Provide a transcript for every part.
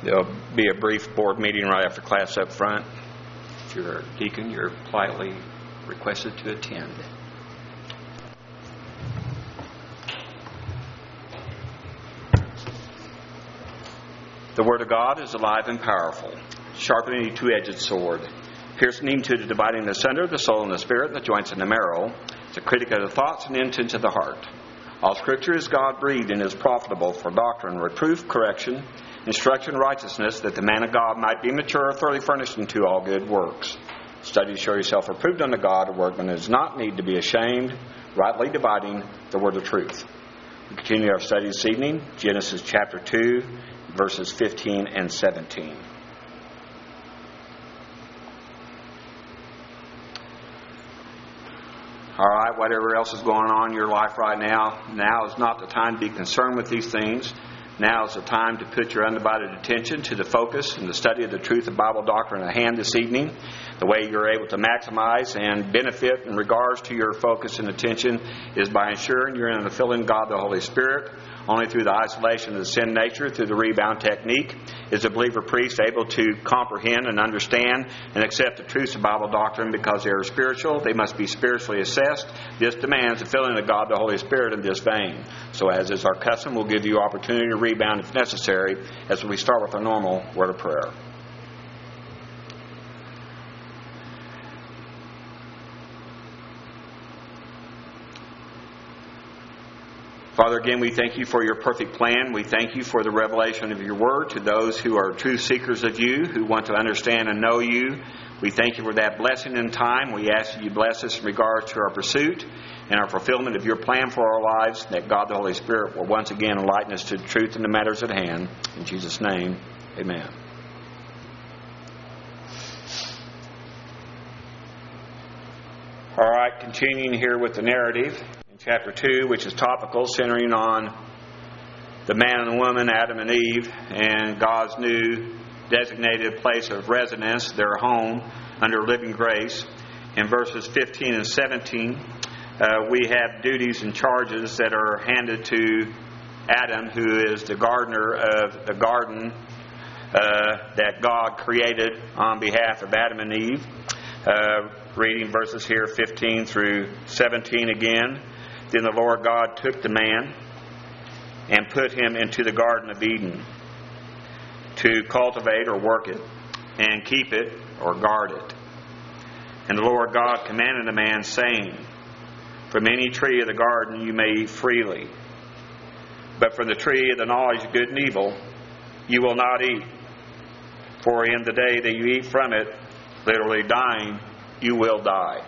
There'll be a brief board meeting right after class up front. If you're a deacon, you're politely requested to attend. The Word of God is alive and powerful, sharper than any two-edged sword, piercing to the dividing asunder the soul and the spirit, and the joints and the marrow. It's a critic of the thoughts and intents of the heart. All Scripture is God-breathed and is profitable for doctrine, reproof, correction, instruction, righteousness, that the man of God might be mature, thoroughly furnished unto all good works. Study to show yourself approved unto God, a workman that does not need to be ashamed, rightly dividing the word of truth. We continue our study this evening, Genesis chapter 2, verses 15 and 17. All right, whatever else is going on in your life right now is not the time to be concerned with these things. Now is the time to put your undivided attention to the focus and the study of the truth of Bible doctrine at hand this evening. The way you're able to maximize and benefit in regards to your focus and attention is by ensuring you're in the filling God the Holy Spirit. Only through the isolation of the sin nature, through the rebound technique, is a believer priest able to comprehend and understand and accept the truths of Bible doctrine. Because they are spiritual, they must be spiritually assessed. This demands the filling of God the Holy Spirit in this vein. So as is our custom, we'll give you opportunity to rebound if necessary as we start with our normal word of prayer. Father, again, we thank you for your perfect plan. We thank you for the revelation of your word to those who are true seekers of you, who want to understand and know you. We thank you for that blessing in time. We ask that you bless us in regards to our pursuit and our fulfillment of your plan for our lives, that God the Holy Spirit will once again enlighten us to the truth in the matters at hand. In Jesus' name, amen. All right, continuing here with the narrative. Chapter 2, which is topical, centering on the man and the woman, Adam and Eve, and God's new designated place of residence, their home, under living grace. In verses 15 and 17, we have duties and charges that are handed to Adam, who is the gardener of the garden that God created on behalf of Adam and Eve. Reading verses here 15 through 17 again. Then the Lord God took the man and put him into the Garden of Eden to cultivate or work it and keep it or guard it. And the Lord God commanded the man, saying, From any tree of the garden you may eat freely, but from the tree of the knowledge of good and evil you will not eat. For in the day that you eat from it, literally dying, you will die.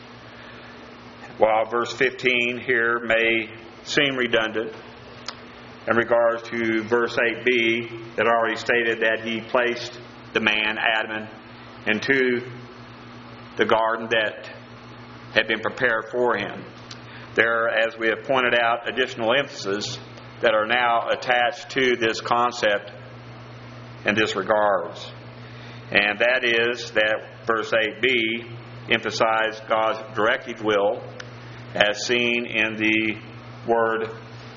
While verse 15 here may seem redundant in regards to verse 8b that already stated that he placed the man, Adam, into the garden that had been prepared for him. There, as we have pointed out, additional emphasis that are now attached to this concept in this regards. And that is that verse 8b emphasized God's directive will, as seen in the word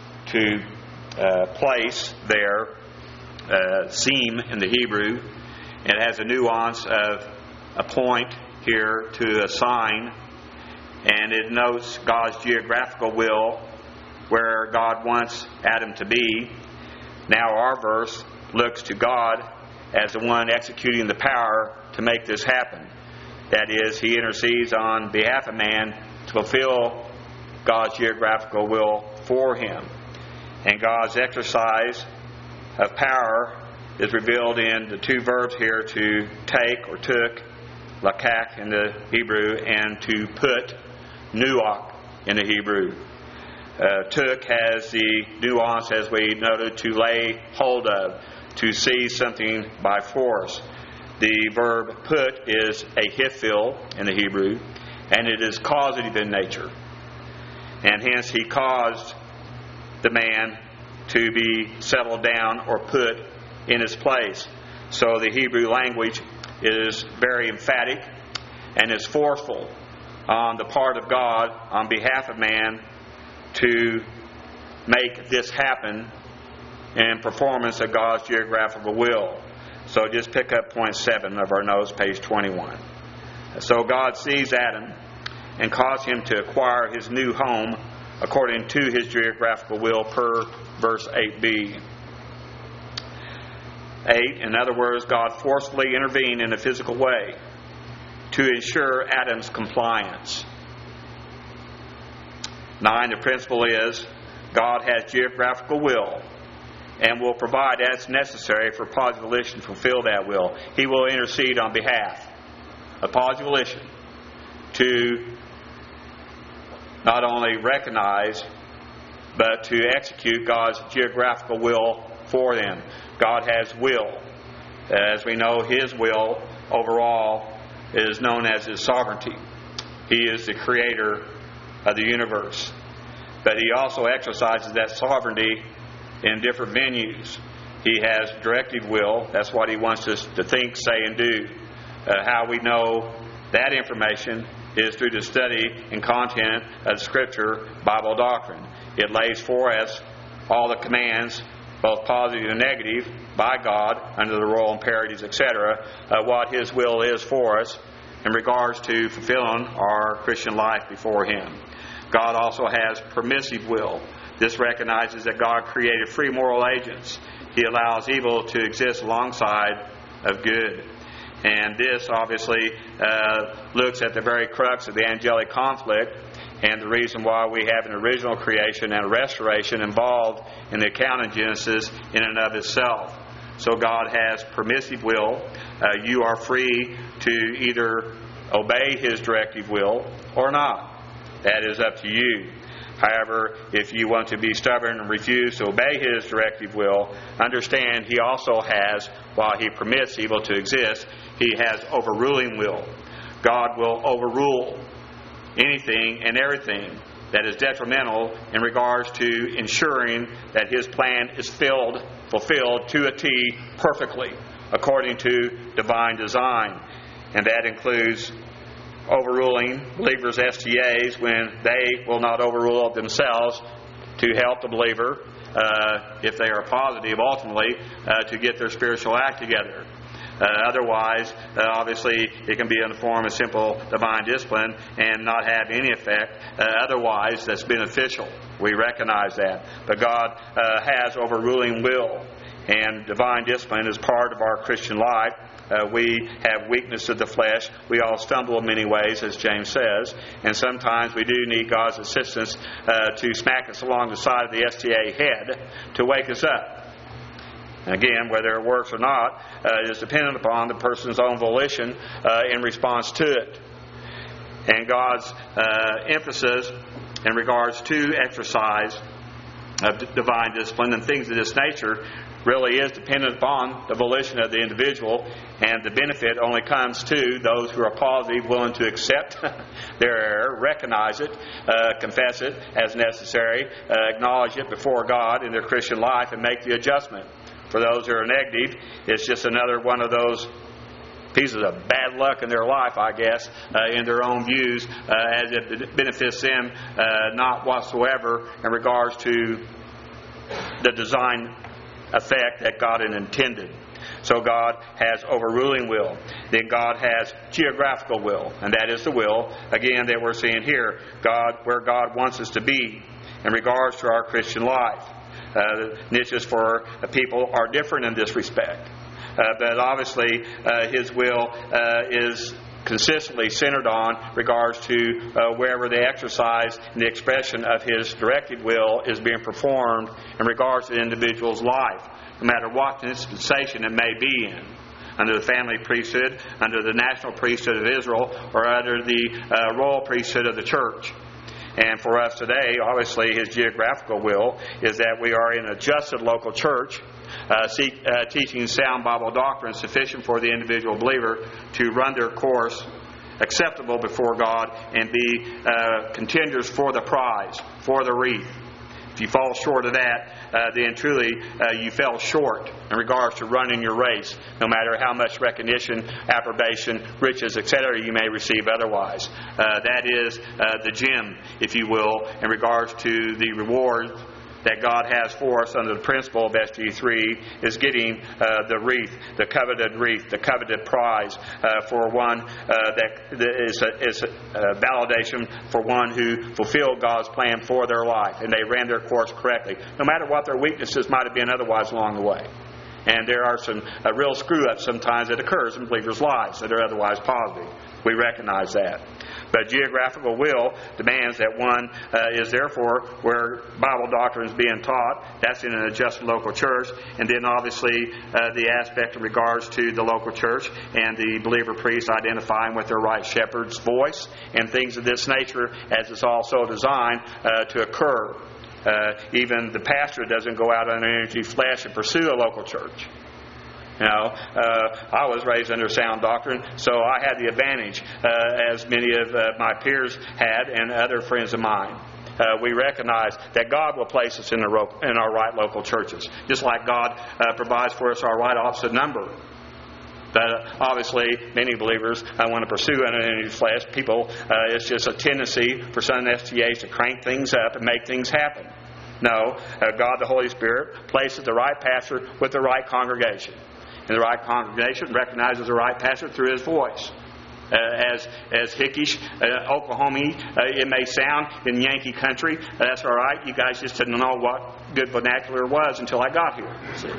to place there, seem in the Hebrew. It has a nuance of a point here to assign, and it notes God's geographical will where God wants Adam to be. Now our verse looks to God as the one executing the power to make this happen. That is, He intercedes on behalf of man to fulfill God's geographical will for him. And God's exercise of power is revealed in the two verbs here, to take or took, lakak in the Hebrew, and to put, nuach in the Hebrew. Took has the nuance, as we noted, to lay hold of, to seize something by force. The verb put is a hifil in the Hebrew, and it is causative in nature. And hence He caused the man to be settled down or put in his place. So the Hebrew language is very emphatic and is forceful on the part of God on behalf of man to make this happen in performance of God's geographical will. So just pick up point 7 of our notes, page 21. So God sees Adam and caused him to acquire his new home according to his geographical will per verse 8b. 8, in other words, God forcefully intervened in a physical way to ensure Adam's compliance. 9, the principle is God has geographical will and will provide as necessary for positive volition to fulfill that will. He will intercede on behalf of positive volition to not only recognize but to execute God's geographical will for them. God has will. As we know, His will overall is known as His sovereignty. He is the creator of the universe. But He also exercises that sovereignty in different venues. He has directive will. That's what He wants us to think, say, and do. How we know that information is through the study and content of Scripture, Bible doctrine. It lays for us all the commands, both positive and negative, by God under the royal imperatives, etc., what His will is for us in regards to fulfilling our Christian life before Him. God also has permissive will. This recognizes that God created free moral agents. He allows evil to exist alongside of good. And this obviously looks at the very crux of the angelic conflict and the reason why we have an original creation and a restoration involved in the account of Genesis in and of itself. So God has permissive will. You are free to either obey His directive will or not. That is up to you. However, if you want to be stubborn and refuse to obey His directive will, understand He also has, while He permits evil to exist, He has overruling will. God will overrule anything and everything that is detrimental in regards to ensuring that His plan is fulfilled to a T perfectly according to divine design. And that includes overruling believers' STAs when they will not overrule themselves to help the believer, if they are positive, ultimately, to get their spiritual act together. Otherwise, obviously, it can be in the form of simple divine discipline and not have any effect. Otherwise, that's beneficial. We recognize that. But God has overruling will, and divine discipline is part of our Christian life. We have weakness of the flesh. We all stumble in many ways, as James says. And sometimes we do need God's assistance to smack us along the side of the STA head to wake us up. Again, whether it works or not is dependent upon the person's own volition in response to it. And God's emphasis in regards to exercise of divine discipline and things of this nature really is dependent upon the volition of the individual, and the benefit only comes to those who are positive, willing to accept their error, recognize it, confess it as necessary, acknowledge it before God in their Christian life, and make the adjustment. For those who are negative, it's just another one of those pieces of bad luck in their life, I guess, in their own views, as it benefits them not whatsoever in regards to the design effect that God had intended. So God has overruling will. Then God has geographical will, and that is the will, again, that we're seeing here, God, where God wants us to be in regards to our Christian life. Niches for people are different in this respect. But obviously, His will is consistently centered on regards to wherever the exercise and the expression of His directed will is being performed in regards to the individual's life, no matter what dispensation it may be in, under the family priesthood, under the national priesthood of Israel, or under the royal priesthood of the church. And for us today, obviously, His geographical will is that we are in a adjusted local church, teaching sound Bible doctrine sufficient for the individual believer to run their course acceptable before God and be contenders for the prize, for the wreath. If you fall short of that, then truly you fell short in regards to running your race, no matter how much recognition, approbation, riches, etc. you may receive otherwise. That is the gem, if you will, in regards to the reward that God has for us under the principle of SG3 is getting the wreath, the coveted prize for one that is a validation for one who fulfilled God's plan for their life, and they ran their course correctly, no matter what their weaknesses might have been otherwise along the way. And there are some real screw-ups sometimes that occurs in believers' lives that are otherwise positive. We recognize that. But geographical will demands that one is therefore where Bible doctrine is being taught. That's in an adjusted local church. And then obviously the aspect in regards to the local church and the believer priest identifying with their right shepherd's voice and things of this nature, as it's also designed to occur. Even the pastor doesn't go out on energy flesh and pursue a local church. I was raised under sound doctrine, so I had the advantage, as many of my peers had and other friends of mine. We recognize that God will place us in our right local churches, just like God provides for us our right opposite number. But obviously, many believers want to pursue unenemy flesh. It's just a tendency for some STAs to crank things up and make things happen. No, God the Holy Spirit places the right pastor with the right congregation. And the right congregation recognizes the right pastor through his voice. As hickish, Oklahoma it may sound in Yankee country, that's all right. You guys just didn't know what good vernacular was until I got here. See?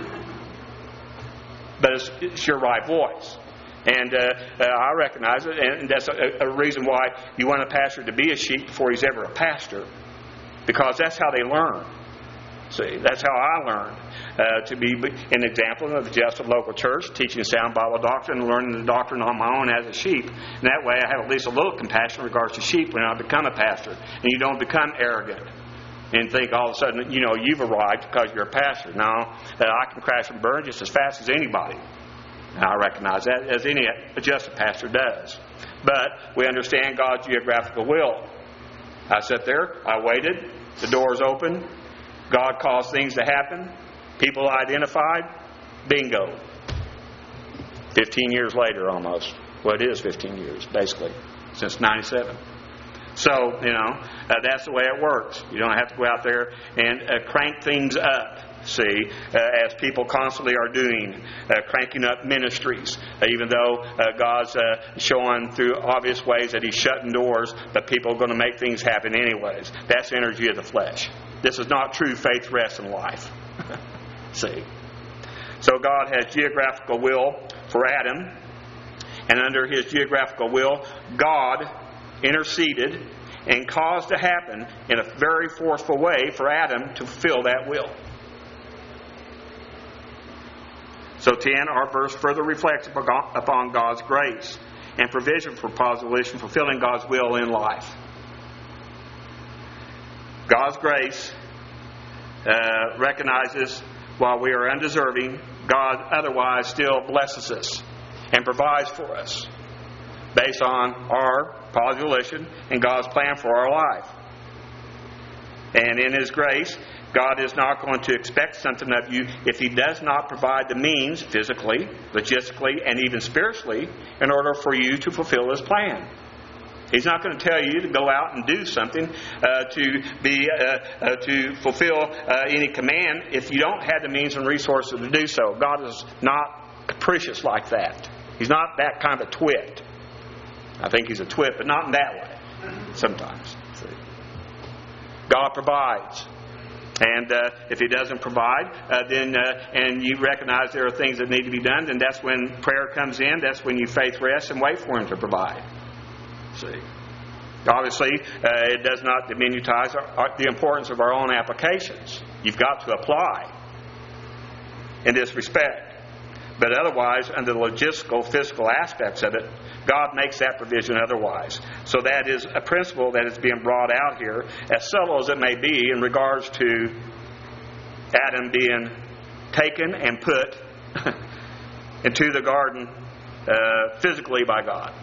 But it's your right voice. And I recognize it, and that's a reason why you want a pastor to be a sheep before he's ever a pastor, because that's how they learn. See, that's how I learned to be an example of the adjusted local church, teaching sound Bible doctrine and learning the doctrine on my own as a sheep. And that way I have at least a little compassion in regards to sheep when I become a pastor. And you don't become arrogant and think all of a sudden, you've arrived because you're a pastor. No, I can crash and burn just as fast as anybody. And I recognize that, as any adjusted pastor does. But we understand God's geographical will. I sat there, I waited, the doors opened, God caused things to happen, people identified, bingo. 15 years later almost. Well, it is 15 years, basically, since 97. So, that's the way it works. You don't have to go out there and crank things up. See, as people constantly are doing, cranking up ministries, even though God's showing through obvious ways that He's shutting doors, but people are going to make things happen anyways. That's the energy of the flesh. This is not true faith, rest, and life. See, so God has geographical will for Adam, and under His geographical will, God interceded and caused to happen in a very forceful way for Adam to fulfill that will. So 10, our verse further reflects upon God's grace and provision for positive fulfilling God's will in life. God's grace recognizes while we are undeserving, God otherwise still blesses us and provides for us based on our positive volition and God's plan for our life. And in His grace, God is not going to expect something of you if He does not provide the means physically, logistically, and even spiritually in order for you to fulfill His plan. He's not going to tell you to go out and do something to fulfill any command if you don't have the means and resources to do so. God is not capricious like that. He's not that kind of a twit. I think He's a twit, but not in that way sometimes. See? God provides. And if He doesn't provide, and you recognize there are things that need to be done, then that's when prayer comes in. That's when you faith rest and wait for Him to provide. See, obviously, it does not diminutize the importance of our own applications. You've got to apply in this respect. But otherwise, under the logistical, physical aspects of it, God makes that provision otherwise. So that is a principle that is being brought out here, as subtle as it may be, in regards to Adam being taken and put into the garden physically by God.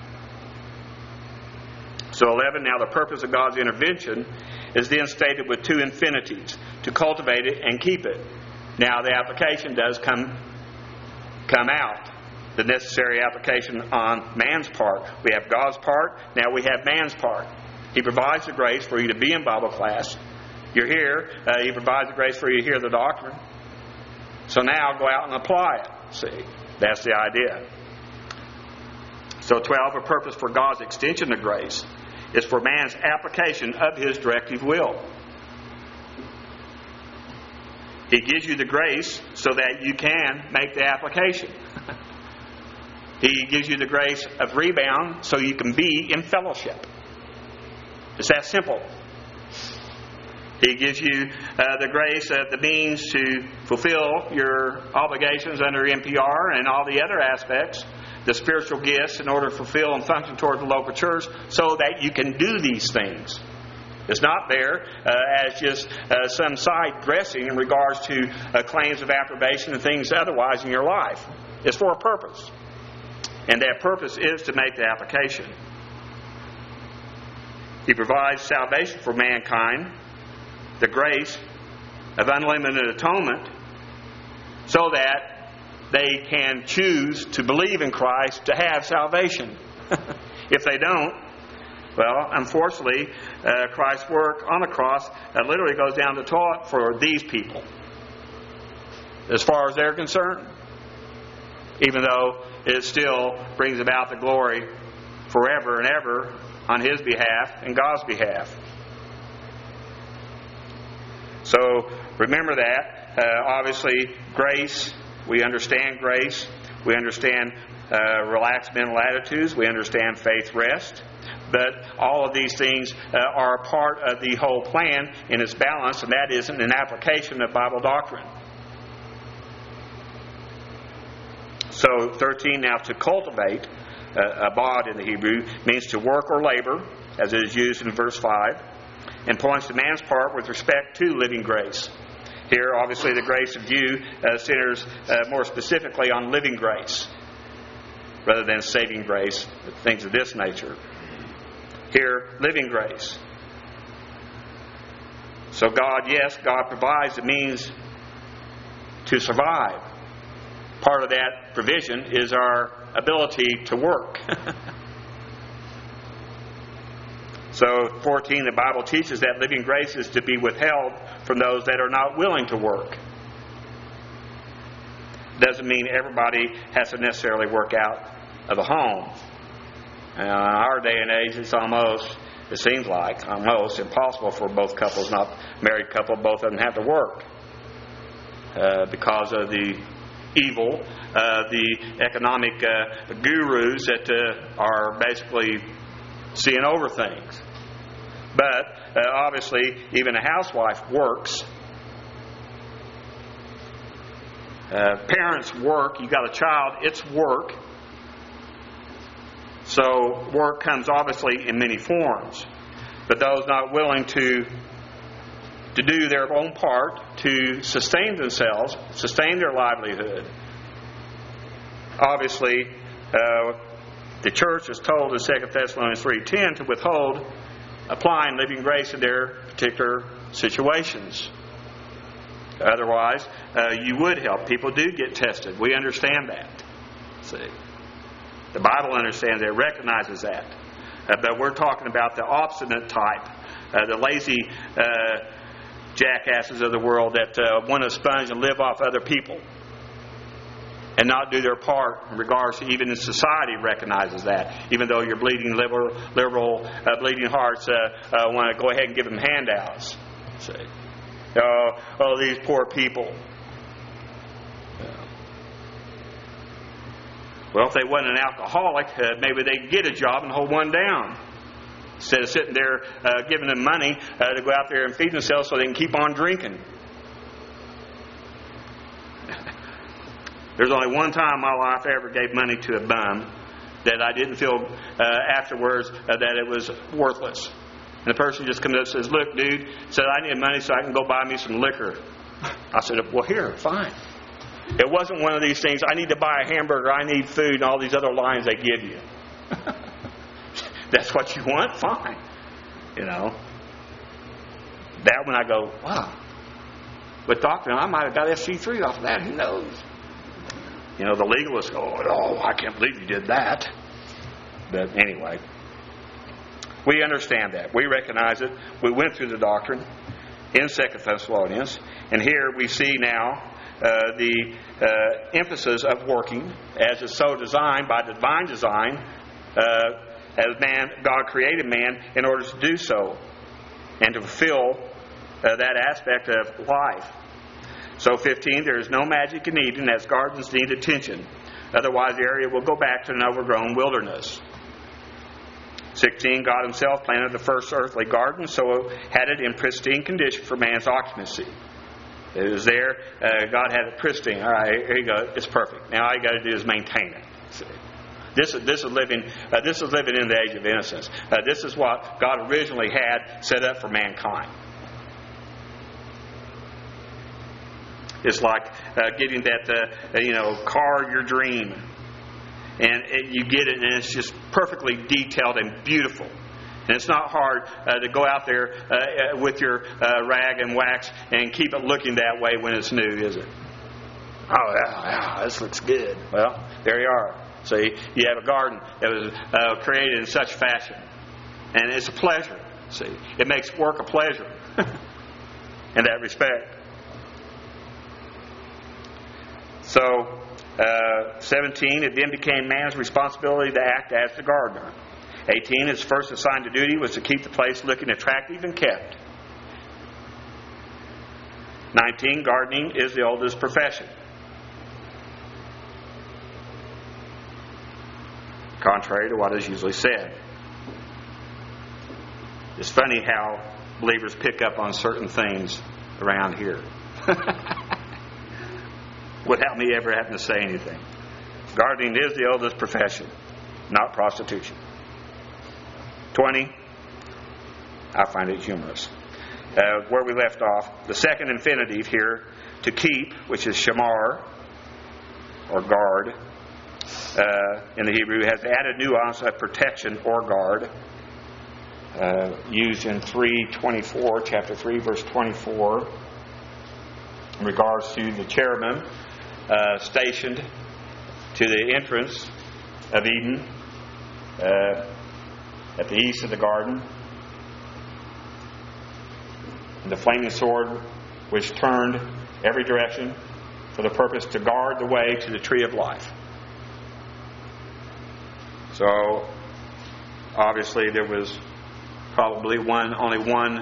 So 11, now the purpose of God's intervention is then stated with two infinitives, to cultivate it and keep it. Now the application does come out. The necessary application on man's part. We have God's part, now we have man's part. He provides the grace for you to be in Bible class, You're here. He provides the grace for you to hear the doctrine. So now go out and apply it. See, that's the idea. So 12, a purpose for God's extension of grace is for man's application of His directive will. He gives you the grace so that you can make the application. He gives you the grace of rebound so you can be in fellowship. It's that simple. He gives you the grace of the means to fulfill your obligations under NPR and all the other aspects, the spiritual gifts, in order to fulfill and function toward the local church so that you can do these things. It's not there as just some side dressing in regards to claims of approbation and things otherwise in your life. It's for a purpose. And that purpose is to make the application. He provides salvation for mankind, the grace of unlimited atonement, so that they can choose to believe in Christ to have salvation. If they don't, well, unfortunately, Christ's work on the cross literally goes down the toilet for these people, as far as they're concerned, even though it still brings about the glory forever and ever on His behalf and God's behalf. So remember that. Obviously, grace, we understand grace. We understand relaxed mental attitudes. We understand faith rest. But all of these things are a part of the whole plan in its balance, and that isn't an application of Bible doctrine. So 13, now to cultivate, abad in the Hebrew, means to work or labor, as it is used in verse 5, and points to man's part with respect to living grace. Here, obviously, the grace of you centers more specifically on living grace, rather than saving grace, things of this nature. Here, living grace. So God provides the means to survive. Part of that provision is our ability to work. So 14, the Bible teaches that living grace is to be withheld from those that are not willing to work. Doesn't mean everybody has to necessarily work out of the home. In our day and age, it seems like almost impossible for both couples, not married couple, both of them have to work because of the evil, the economic gurus that are basically seeing over things. But obviously, even a housewife works. Parents work. You got a child, it's work. So work comes obviously in many forms. But those not willing to do their own part to sustain themselves, sustain their livelihood. Obviously, the church is told in 2 Thessalonians 3:10 to withhold applying living grace in their particular situations. Otherwise, you would help. People do get tested. We understand that. See, the Bible understands it, recognizes that. But we're talking about the obstinate type, the lazy jackasses of the world that want to sponge and live off other people and not do their part in regards to, even in society recognizes that. Even though your bleeding liberal bleeding hearts want to go ahead and give them handouts. See, these poor people. Well, if they wasn't an alcoholic, maybe they'd get a job and hold one down. Instead of sitting there giving them money to go out there and feed themselves so they can keep on drinking. There's only one time in my life I ever gave money to a bum that I didn't feel afterwards that it was worthless. And the person just comes up and says, "Look, dude," said, "I need money so I can go buy me some liquor." I said, "Well, here, fine." It wasn't one of these things, I need to buy a hamburger, I need food, and all these other lines they give you. That's what you want? Fine. That one I go, wow. But doctor, I might have got SC3 off of that, who knows? The legalists go, "Oh, I can't believe you did that." But anyway, we understand that. We recognize it. We went through the doctrine. in 2 Thessalonians. And here we see now the emphasis of working as is so designed by the divine design, as God created man in order to do so and to fulfill that aspect of life. So 15, there is no magic in Eden, as gardens need attention. Otherwise the area will go back to an overgrown wilderness. 16, God himself planted the first earthly garden, so had it in pristine condition for man's occupancy. It was there. God had it pristine. All right, here you go. It's perfect. Now all you got to do is maintain it. See? This is living. This is living in the age of innocence. This is what God originally had set up for mankind. It's like getting that car of your dream, and you get it, and it's just perfectly detailed and beautiful. And it's not hard to go out there with your rag and wax and keep it looking that way when it's new, is it? Oh, yeah, this looks good. Well, there you are. See, you have a garden that was created in such fashion. And it's a pleasure. See, it makes work a pleasure in that respect. So, 17, it then became man's responsibility to act as the gardener. 18, his first assigned duty was to keep the place looking attractive and kept. 19, gardening is the oldest profession. Contrary to what is usually said. It's funny how believers pick up on certain things around here without me ever having to say anything. Gardening is the oldest profession, not prostitution. 20, I find it humorous. Where we left off, the second infinitive here, to keep, which is shamar, or guard, in the Hebrew, has the added nuance of protection or guard, used in chapter 3, verse 24, in regards to the cherubim stationed to the entrance of Eden, at the east of the garden, and the flaming sword which turned every direction for the purpose to guard the way to the tree of life. So obviously there was probably only one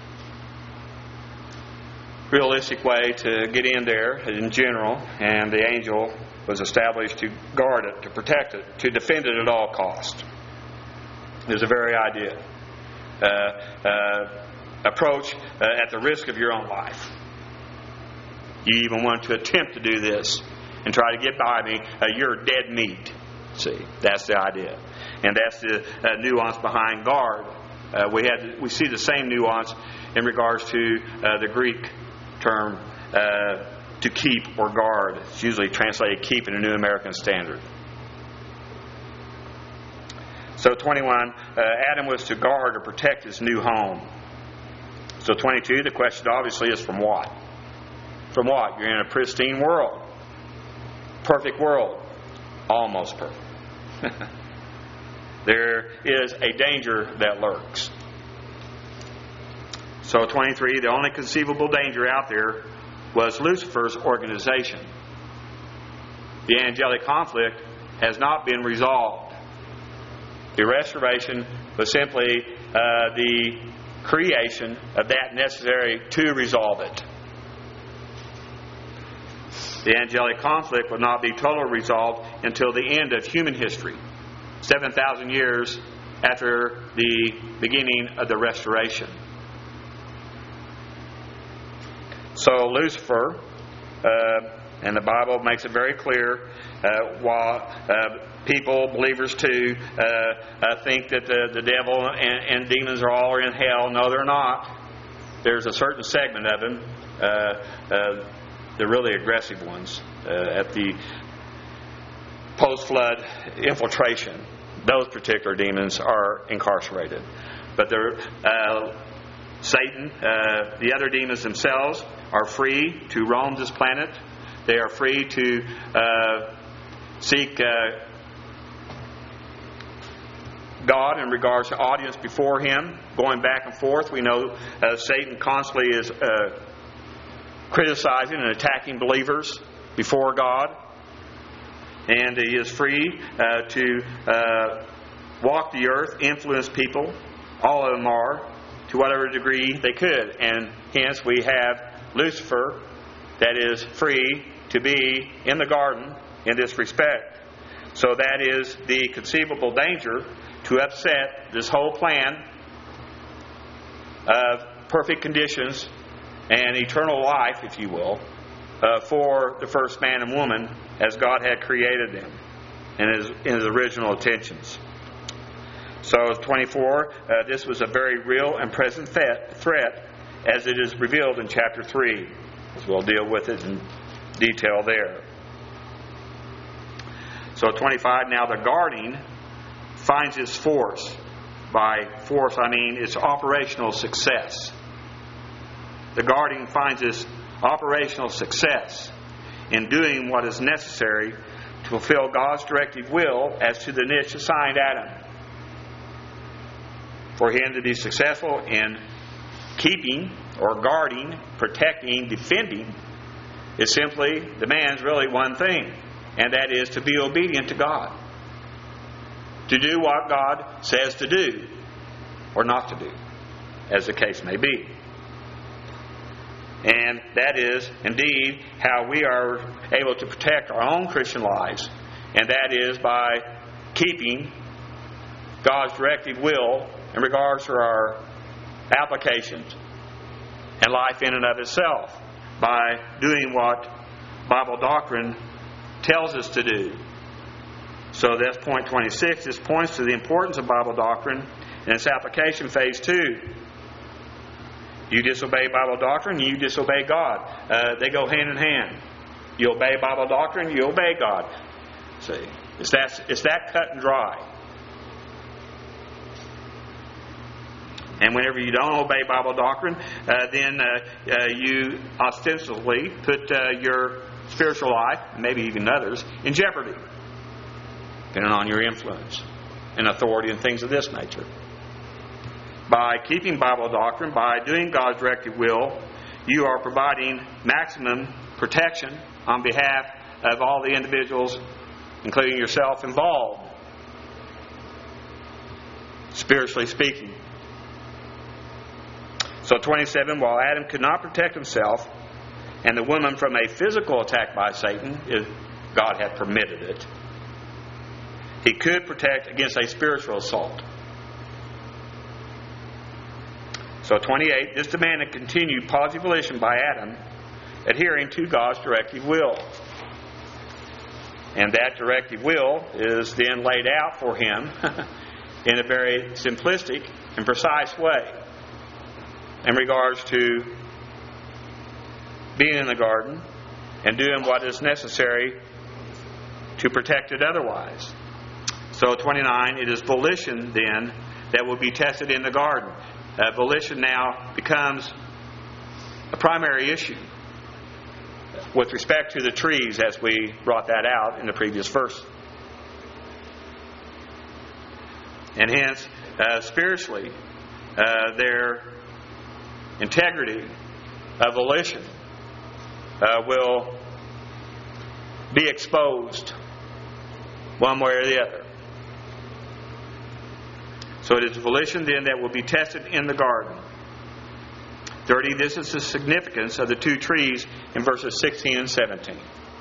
realistic way to get in there in general, and the angel was established to guard it, to protect it, to defend it at all costs. Is the very idea. Approach at the risk of your own life. You even want to attempt to do this and try to get by me, you're dead meat. See, that's the idea. And that's the nuance behind guard. We see the same nuance in regards to the Greek term to keep or guard. It's usually translated keep in the New American Standard. So 21, Adam was to guard or protect his new home. So 22, the question obviously is from what? From what? You're in a pristine world. Perfect world. Almost perfect. There is a danger that lurks. So 23, the only conceivable danger out there was Lucifer's organization. The angelic conflict has not been resolved. The restoration was simply the creation of that necessary to resolve it. The angelic conflict will not be totally resolved until the end of human history, 7,000 years after the beginning of the restoration. So Lucifer, and the Bible makes it very clear, while people, believers too, think that the devil and demons are all in hell. No, they're not. There's a certain segment of them, the really aggressive ones, at the post-flood infiltration. Those particular demons are incarcerated. But Satan, the other demons themselves, are free to roam this planet. They are free to God in regards to audience before Him, going back and forth. We know Satan constantly is criticizing and attacking believers before God. And he is free to walk the earth, influence people. All of them are, to whatever degree they could. And hence we have Lucifer that is free to be in the garden in this respect. So that is the conceivable danger to upset this whole plan of perfect conditions and eternal life, if you will, for the first man and woman as God had created them in His original intentions. So 24, this was a very real and present threat as it is revealed in chapter 3. As we'll deal with it in detail there. So 25, now the guarding finds its force. By force, I mean its operational success. The guarding finds its operational success in doing what is necessary to fulfill God's directive will as to the niche assigned Adam. For him to be successful in keeping or guarding, protecting, defending, it simply demands really one thing, and that is to be obedient to God. To do what God says to do, or not to do, as the case may be. And that is indeed how we are able to protect our own Christian lives, and that is by keeping God's directive will in regards to our applications and life in and of itself, by doing what Bible doctrine tells us to do. So that's point 26. This points to the importance of Bible doctrine and its application, phase 2. You disobey Bible doctrine, you disobey God. They go hand in hand. You obey Bible doctrine, you obey God. See, it's that cut and dry. And whenever you don't obey Bible doctrine, then you ostensibly put your spiritual life, maybe even others, in jeopardy, depending on your influence and authority and things of this nature. By keeping Bible doctrine, by doing God's directive will, you are providing maximum protection on behalf of all the individuals, including yourself, involved, spiritually speaking. So 27, while Adam could not protect himself and the woman from a physical attack by Satan, if God had permitted it, he could protect against a spiritual assault. So 28, this demanded continued positive volition by Adam, adhering to God's directive will. And that directive will is then laid out for him in a very simplistic and precise way in regards to being in the garden and doing what is necessary to protect it otherwise. So 29, it is volition then that will be tested in the garden. Volition now becomes a primary issue with respect to the trees, as we brought that out in the previous verse. And hence, spiritually, their integrity of volition will be exposed one way or the other. So it is volition then that will be tested in the garden. 30, this is the significance of the two trees in verses 16 and 17.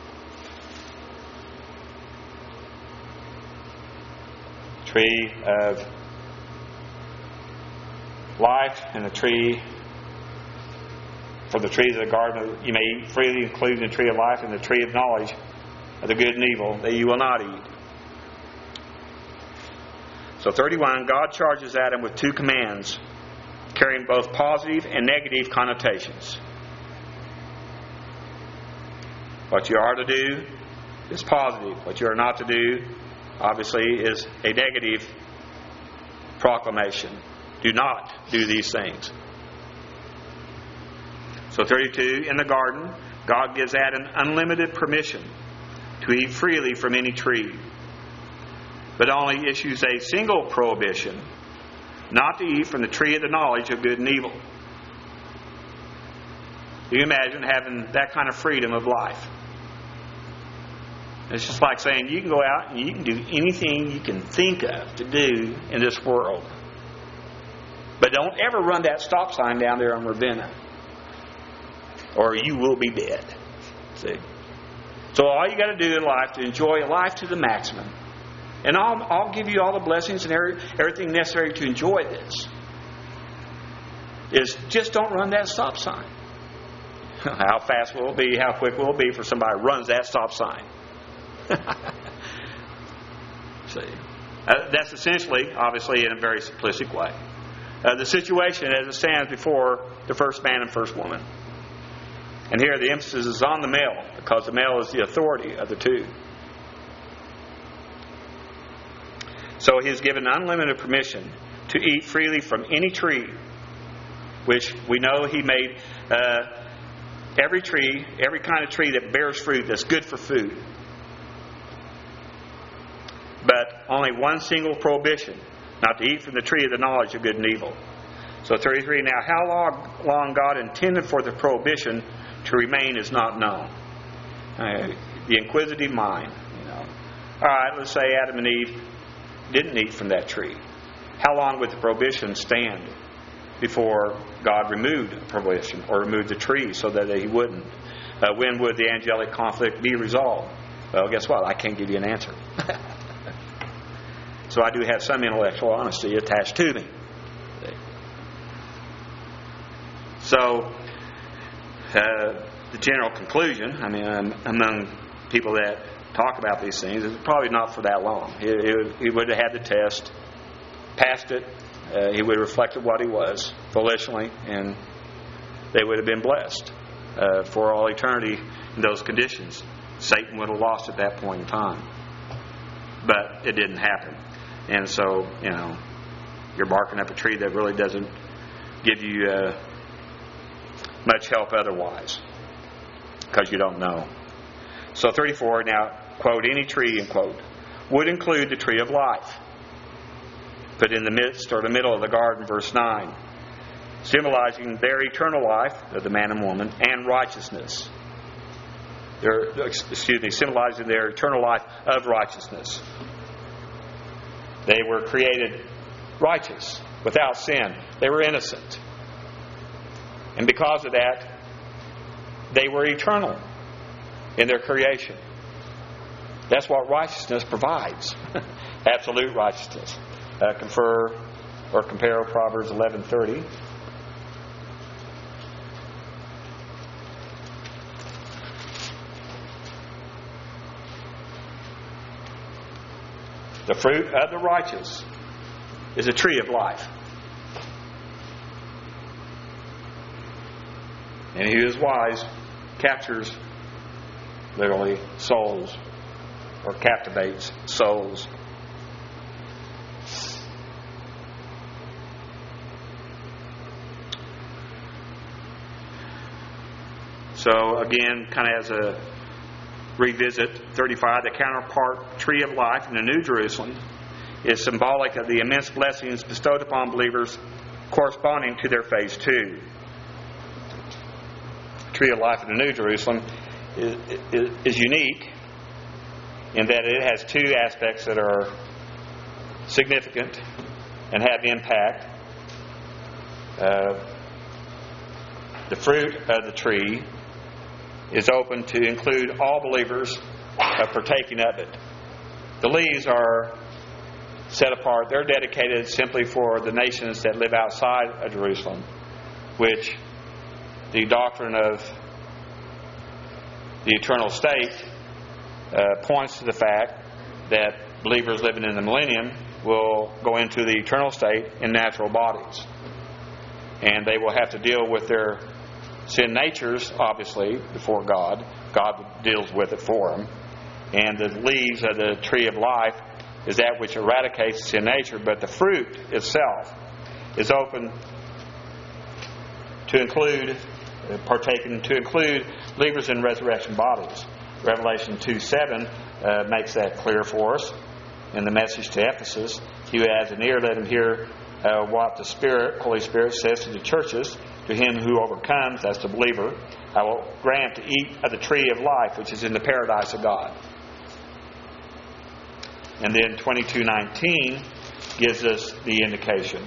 Tree of life and the tree, for the trees of the garden you may eat freely, including the tree of life and the tree of knowledge of the good and evil, that you will not eat. So 31, God charges Adam with two commands, carrying both positive and negative connotations. What you are to do is positive. What you are not to do, obviously, is a negative proclamation. Do not do these things. So 32, in the garden, God gives Adam unlimited permission to eat freely from any tree. but only issues a single prohibition, not to eat from the tree of the knowledge of good and evil. Do you imagine having that kind of freedom of life? It's just like saying you can go out and you can do anything you can think of to do in this world. But don't ever run that stop sign down there on Ravenna, or you will be dead. See? So all you got to do in life to enjoy life to the maximum, and I'll give you all the blessings and everything necessary to enjoy this, is just don't run that stop sign. How fast will it be? How quick will it be for somebody who runs that stop sign? See, that's essentially, obviously, in a very simplistic way, the situation as it stands before the first man and first woman. And here the emphasis is on the male, because the male is the authority of the two. So he is given unlimited permission to eat freely from any tree, which we know he made every tree, every kind of tree that bears fruit that's good for food. But only one single prohibition, not to eat from the tree of the knowledge of good and evil. So 33, now how long God intended for the prohibition to remain is not known. The inquisitive mind, All right, let's say Adam and Eve didn't eat from that tree. How long would the prohibition stand before God removed the prohibition or removed the tree so that He wouldn't? When would the angelic conflict be resolved? Well, guess what? I can't give you an answer. So I do have some intellectual honesty attached to me. So the general conclusion, among people that talk about these things, is probably not for that long. He would have had the test, passed it. He would have reflected what he was volitionally, and they would have been blessed for all eternity in those conditions. Satan would have lost at that point in time. But it didn't happen. And so, you're barking up a tree that really doesn't give you much help otherwise, because you don't know. So 34, now, quote, any tree, end quote, would include the tree of life, put in the midst or the middle of the garden, verse 9, symbolizing their eternal life of the man and woman and righteousness. Symbolizing their eternal life of righteousness. They were created righteous, without sin. They were innocent. And because of that, they were eternal in their creation. That's what righteousness provides. Absolute righteousness. Compare Proverbs 11:30. The fruit of the righteous is a tree of life. And he who is wise captures, literally, souls, or captivates souls. So again, kind of as a revisit, 35, the counterpart tree of life in the New Jerusalem is symbolic of the immense blessings bestowed upon believers corresponding to their phase 2. The tree of life in the New Jerusalem is unique in that it has two aspects that are significant and have impact. The fruit of the tree is open to include all believers partaking of it. The leaves are set apart. They're dedicated simply for the nations that live outside of Jerusalem, which the doctrine of the eternal state points to the fact that believers living in the millennium will go into the eternal state in natural bodies. And they will have to deal with their sin natures, obviously, before God. God deals with it for them. And the leaves of the tree of life is that which eradicates sin nature, but the fruit itself is open to include, to include believers in resurrection bodies. Revelation 2:7 makes that clear for us. in the message to Ephesus, he who has an ear, let him hear what the Holy Spirit says to the churches. To him who overcomes, that's the believer, I will grant to eat of the tree of life, which is in the paradise of God. And then 22:19 gives us the indication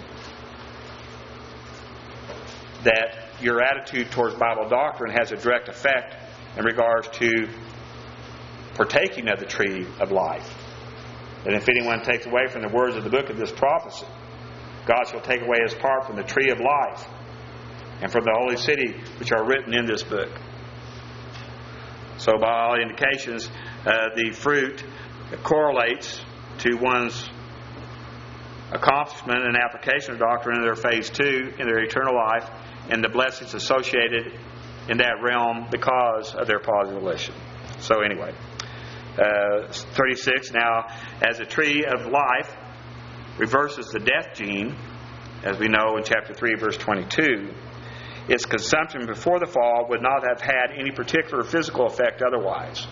that your attitude towards Bible doctrine has a direct effect in regards to partaking of the tree of life. And if anyone takes away from the words of the book of this prophecy, God shall take away his part from the tree of life and from the holy city which are written in this book. So by all indications, the fruit correlates to one's accomplishment and application of doctrine in their phase 2, in their eternal life, and the blessings associated in that realm because of their positive volition. So anyway, 36, now, as a tree of life reverses the death gene, as we know in chapter 3, verse 22, its consumption before the fall would not have had any particular physical effect otherwise.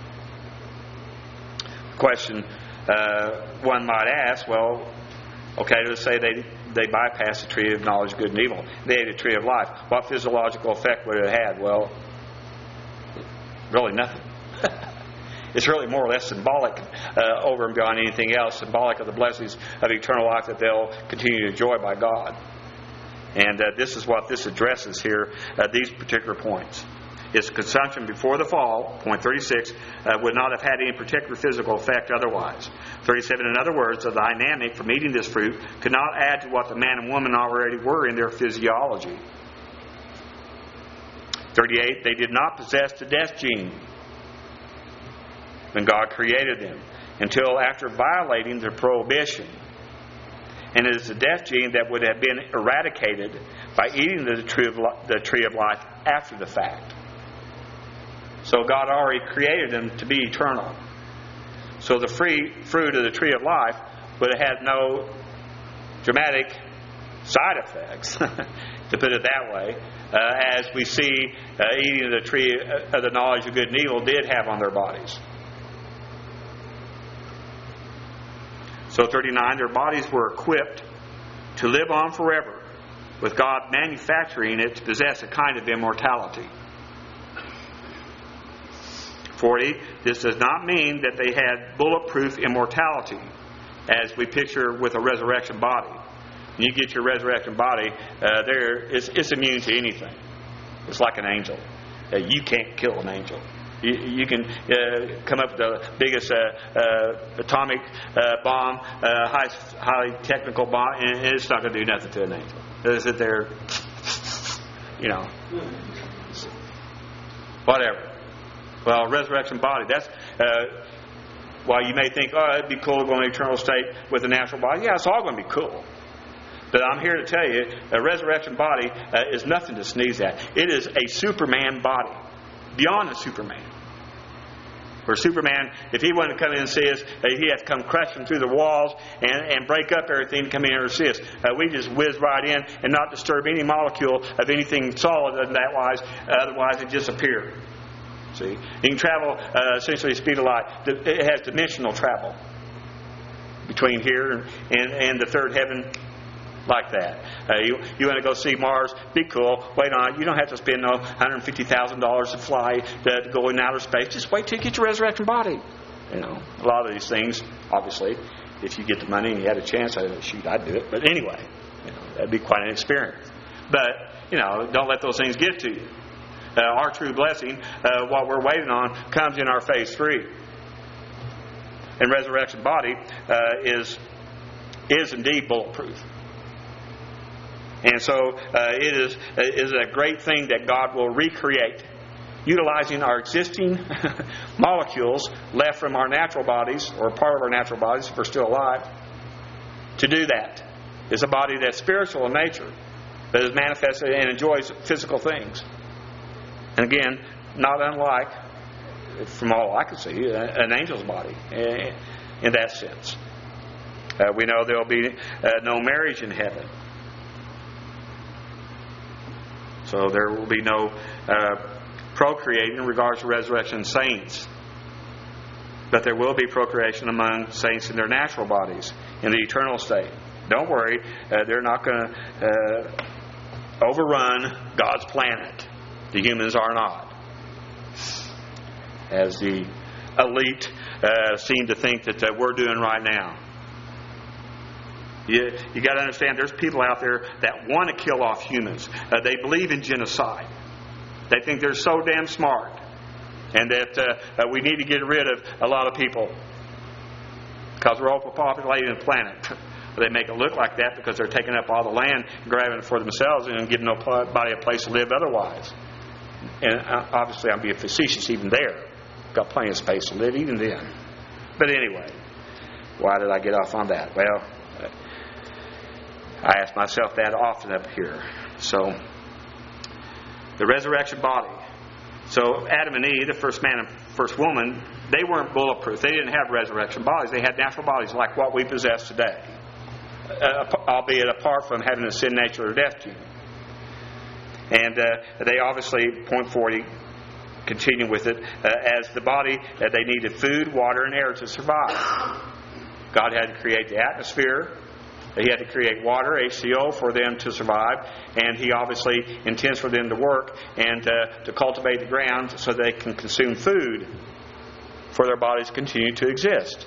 Question one might ask, well, okay, let's say they bypassed the tree of knowledge of good and evil. They ate a tree of life. What physiological effect would it have had? Well, really nothing. It's really more or less symbolic over and beyond anything else, symbolic of the blessings of eternal life that they'll continue to enjoy by God. And this is what this addresses here, these particular points. Its consumption before the fall, point 36, would not have had any particular physical effect otherwise. 37, in other words, the dynamic from eating this fruit could not add to what the man and woman already were in their physiology. 38, they did not possess the death gene when God created them until after violating the prohibition. And it is the death gene that would have been eradicated by eating the tree of life after the fact. So God already created them to be eternal. So the fruit of the tree of life would have had no dramatic side effects, to put it that way, as we see eating the tree of the knowledge of good and evil did have on their bodies. So 39, their bodies were equipped to live on forever, with God manufacturing it to possess a kind of immortality. 40, this does not mean that they had bulletproof immortality, as we picture with a resurrection body. When you get your resurrection body, it's immune to anything. It's like an angel. You can't kill an angel. You can come up with the biggest atomic bomb, highly technical bomb, and it's not going to do nothing to an angel. It'll sit there, whatever. Well, resurrection body, that's, while you may think, oh, it'd be cool to go in an eternal state with a natural body. Yeah, it's all going to be cool. But I'm here to tell you, a resurrection body is nothing to sneeze at. It is a Superman body, beyond a Superman. For Superman, if he wanted to come in and see us, he had to come crashing through the walls and break up everything to come in here and see us. We just whiz right in and not disturb any molecule of anything solid otherwise it disappeared. See, you can travel essentially the speed of light. It has dimensional travel between here and the third heaven, like that. You want to go see Mars? Be cool. Wait on it. You don't have to spend $150,000 to fly to go in outer space. Just wait till you get your resurrection body. A lot of these things, obviously, if you get the money and you had a chance, I'd do it. But anyway, that'd be quite an experience. But don't let those things get to you. Our true blessing, what we're waiting on, comes in our phase 3. And resurrection body is indeed bulletproof. And so it is a great thing that God will recreate, utilizing our existing molecules left from our natural bodies, or part of our natural bodies if we're still alive, to do that. It's a body that's spiritual in nature, that is manifested and enjoys physical things. And again, not unlike, from all I can see, an angel's body in that sense. We know there will be no marriage in heaven. So there will be no procreating in regards to resurrection saints. But there will be procreation among saints in their natural bodies, in the eternal state. Don't worry, they're not going to overrun God's planet. The humans are not. As the elite seem to think that we're doing right now. You got to understand, there's people out there that want to kill off humans. They believe in genocide. They think they're so damn smart, and that we need to get rid of a lot of people because we're overpopulating the planet. They make it look like that because they're taking up all the land, grabbing it for themselves, and giving nobody a place to live otherwise. And obviously, I'm being facetious even there. Got plenty of space to live even then. But anyway, why did I get off on that? Well, I ask myself that often up here. So, the resurrection body. So, Adam and Eve, the first man and first woman, they weren't bulletproof. They didn't have resurrection bodies. They had natural bodies like what we possess today, albeit apart from having a sin nature or death gene. And they obviously, point 40, continue with it, as the body, they needed food, water, and air to survive. God had to create the atmosphere. He had to create water, HCO, for them to survive. And He obviously intends for them to work and to cultivate the ground so they can consume food for their bodies to continue to exist.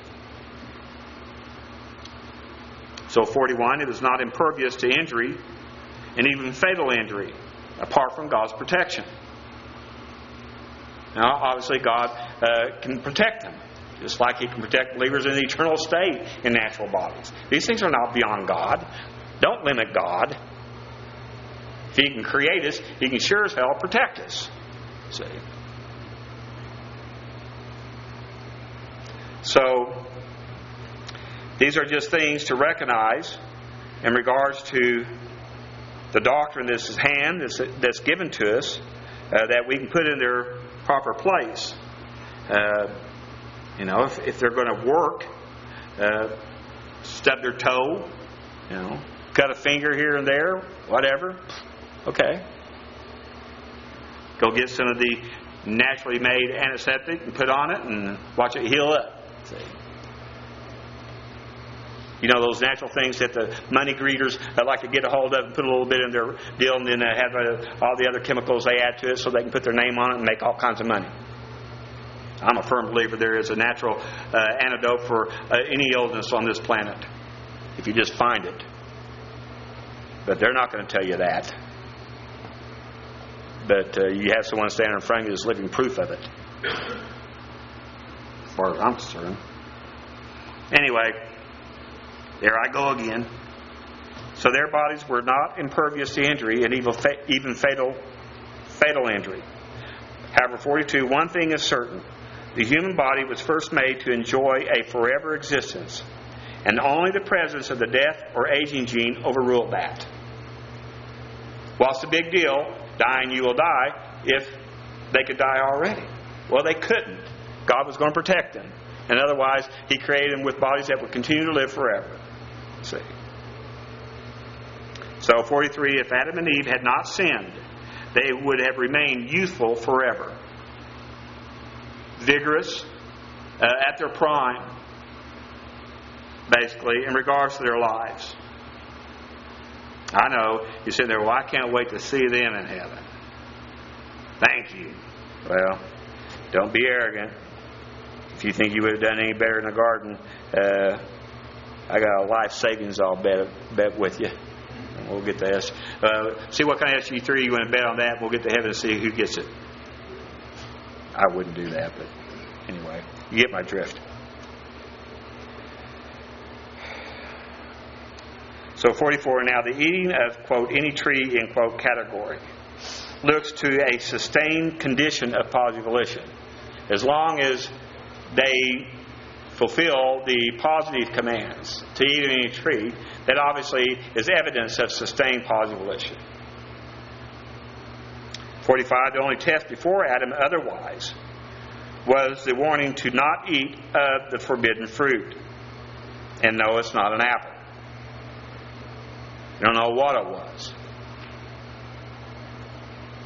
So 41, it is not impervious to injury and even fatal injury apart from God's protection. Now, obviously, God can protect them, just like He can protect believers in the eternal state in natural bodies. These things are not beyond God. Don't limit God. If He can create us, He can sure as hell protect us. See? So, these are just things to recognize in regards to the doctrine that's given to us, that we can put in their proper place. If they're going to work, stub their toe, cut a finger here and there, whatever. Okay. Go get some of the naturally made antiseptic and put on it and watch it heal up. See? Those natural things that the money greeters like to get a hold of and put a little bit in their deal and then have all the other chemicals they add to it so they can put their name on it and make all kinds of money. I'm a firm believer there is a natural antidote for any illness on this planet, if you just find it. But they're not going to tell you that. But you have someone standing in front of you that's living proof of it, as far as I'm concerned. Anyway, there I go again. So their bodies were not impervious to injury and even fatal injury. However, 42, one thing is certain. The human body was first made to enjoy a forever existence, and only the presence of the death or aging gene overruled that. What's the big deal? Dying, you will die, if they could die already. Well, they couldn't. God was going to protect them. And otherwise, He created them with bodies that would continue to live forever. See? So, 43, if Adam and Eve had not sinned, they would have remained youthful forever. Vigorous, at their prime, basically, in regards to their lives. I know, you're sitting there, well, I can't wait to see them in heaven. Thank you. Well, don't be arrogant. If you think you would have done any better in the garden, I got a life savings I'll bet with you. And we'll get the see what kind of SG3 you want to bet on that. We'll get to heaven and see who gets it. I wouldn't do that, but anyway, you get my drift. So 44, now the eating of, quote, any tree, in quote, category looks to a sustained condition of positive volition. As long as they fulfill the positive commands to eat of any tree, that obviously is evidence of sustained positive volition. 45, the only test before Adam otherwise was the warning to not eat of the forbidden fruit. And no, it's not an apple. You don't know what it was.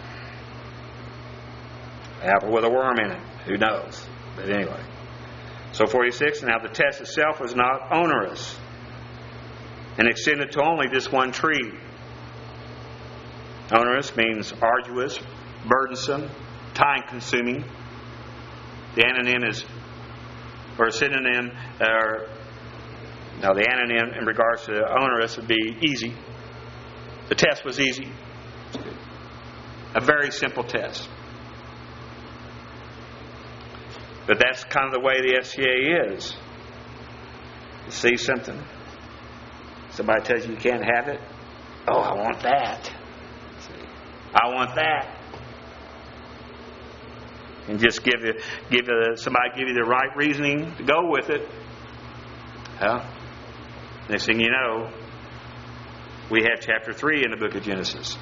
Apple with a worm in it. Who knows? But anyway. So 46, now the test itself was not onerous and extended to only this one tree. Onerous means arduous, burdensome, time-consuming. The anonym is, or a synonym, the anonym in regards to onerous would be easy. The test was easy. A very simple test. But that's kind of the way the FCA is. You see something? Somebody tells you can't have it. Oh, I want that. I want that. And just somebody give you the right reasoning to go with it. Well, next thing you know, we have chapter 3 in the book of Genesis.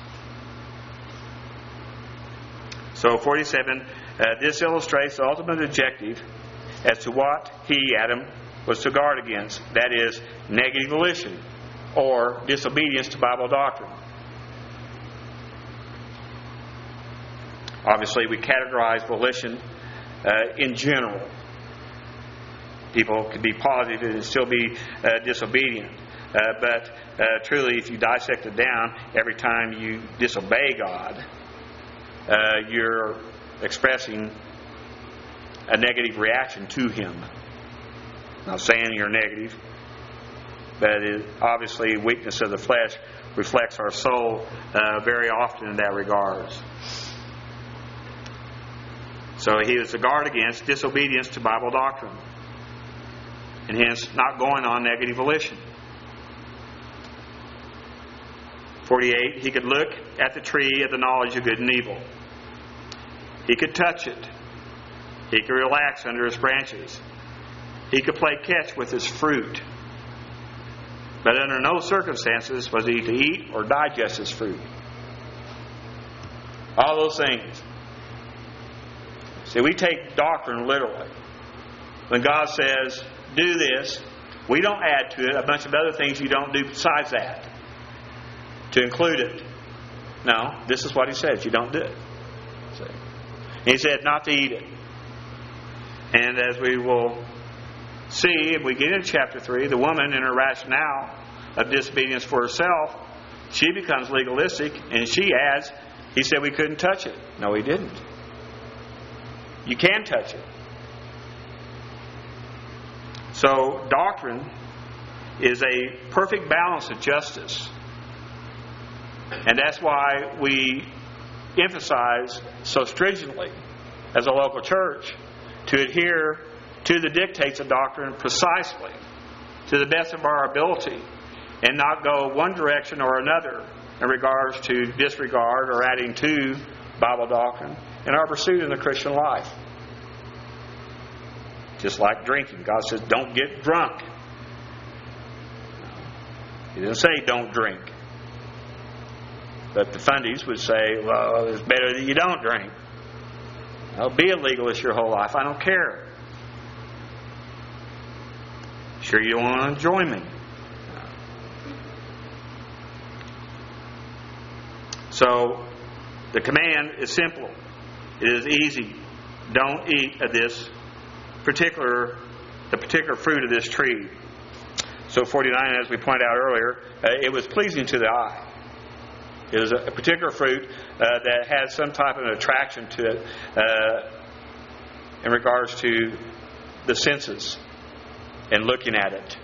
So 47, this illustrates the ultimate objective as to what he, Adam, was to guard against. That is, negative volition or disobedience to Bible doctrine. Obviously, we categorize volition in general. People could be positive and still be disobedient. But truly, if you dissect it down, every time you disobey God, you're expressing a negative reaction to Him. I'm not saying you're negative, but obviously weakness of the flesh reflects our soul very often in that regards. So he was to guard against disobedience to Bible doctrine, and hence not going on negative volition. 48, he could look at the tree of the knowledge of good and evil. He could touch it. He could relax under its branches. He could play catch with its fruit. But under no circumstances was he to eat or digest its fruit. All those things. See, we take doctrine literally. When God says, do this, we don't add to it a bunch of other things you don't do besides that to include it. No, this is what He says. You don't do it. See? He said not to eat it. And as we will see, if we get into chapter 3, the woman in her rationale of disobedience for herself, she becomes legalistic and she adds, He said we couldn't touch it. No, He didn't. You can touch it. So, doctrine is a perfect balance of justice. And that's why we emphasize so stringently as a local church to adhere to the dictates of doctrine precisely to the best of our ability and not go one direction or another in regards to disregard or adding to Bible doctrine in our pursuit in the Christian life. Just like drinking. God says, don't get drunk. He didn't say don't drink. But the fundies would say, well, it's better that you don't drink. Well, be a legalist your whole life. I don't care. Sure you don't want to enjoy me. So, the command is simple. It is easy. Don't eat of the particular fruit of this tree. So 49, as we pointed out earlier, it was pleasing to the eye. It was a particular fruit that had some type of an attraction to it in regards to the senses and looking at it.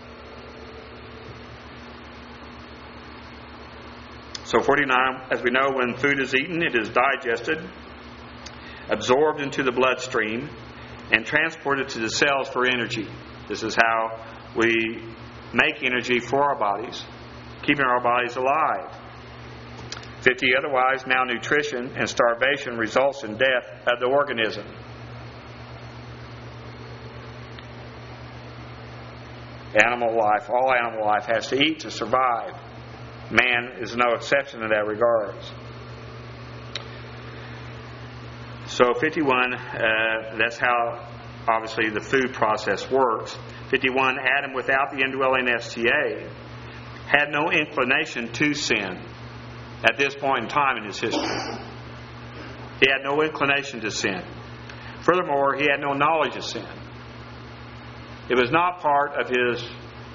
So 49, as we know, when food is eaten, it is digested, absorbed into the bloodstream, and transported to the cells for energy. This is how we make energy for our bodies, keeping our bodies alive. 50, otherwise, malnutrition and starvation results in death of the organism. Animal life, all animal life has to eat to survive. Man is no exception in that regard. So 51, that's how obviously the food process works. 51, Adam without the indwelling STA had no inclination to sin at this point in time in his history. He had no inclination to sin. Furthermore, he had no knowledge of sin. It was not part of his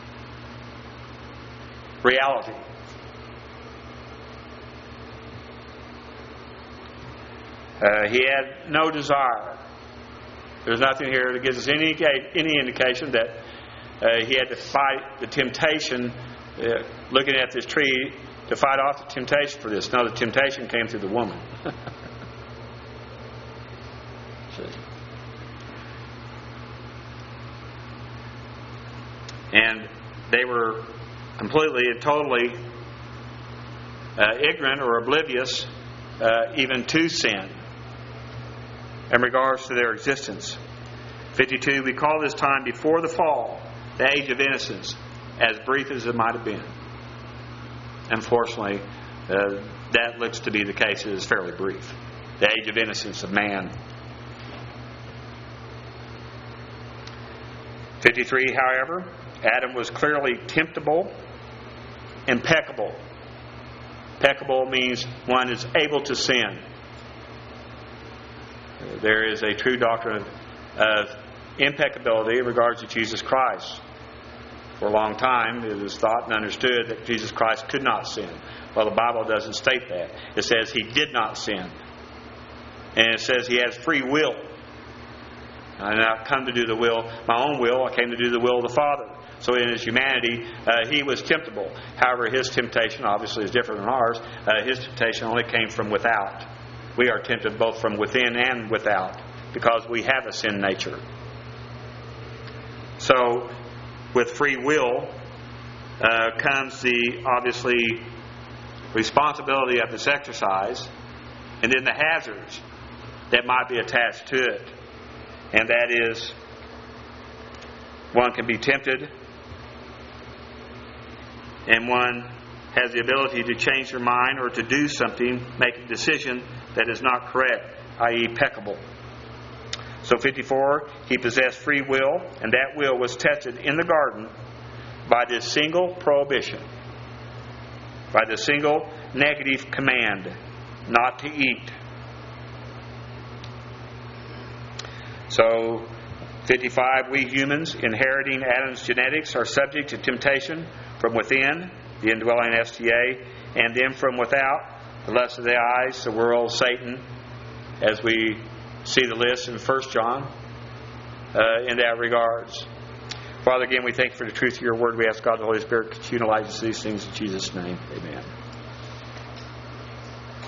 reality. He had no desire. There's nothing here that gives us any indication that he had to fight the temptation, looking at this tree, to fight off the temptation for this. No, the temptation came through the woman. And they were completely and totally ignorant or oblivious even to sin in regards to their existence. 52, we call this time before the fall, the age of innocence, as brief as it might have been. Unfortunately, that looks to be the case. It is fairly brief. The age of innocence of man. 53, however, Adam was clearly temptable, impeccable. Impeccable means one is able to sin. There is a true doctrine of impeccability in regards to Jesus Christ. For a long time, it was thought and understood that Jesus Christ could not sin. Well, the Bible doesn't state that. It says He did not sin. And it says He has free will. I did not come to do the will, my own will. I came to do the will of the Father. So in His humanity, He was temptable. However, His temptation obviously is different than ours. His temptation only came from without. We are tempted both from within and without because we have a sin nature. So, with free will comes the, obviously, responsibility of its exercise, and then the hazards that might be attached to it. And that is, one can be tempted, and one has the ability to change their mind or to do something, make a decision that is not correct, i.e. peccable. So 54, he possessed free will, and that will was tested in the garden by this single prohibition, by the single negative command, not to eat. So 55, we humans inheriting Adam's genetics are subject to temptation from within, the indwelling STA, and then from without, the lust of the eyes, the world, Satan, as we see the list in 1 John in that regards. Father, again, we thank you for the truth of your word. We ask God the Holy Spirit to utilize these things in Jesus' name. Amen.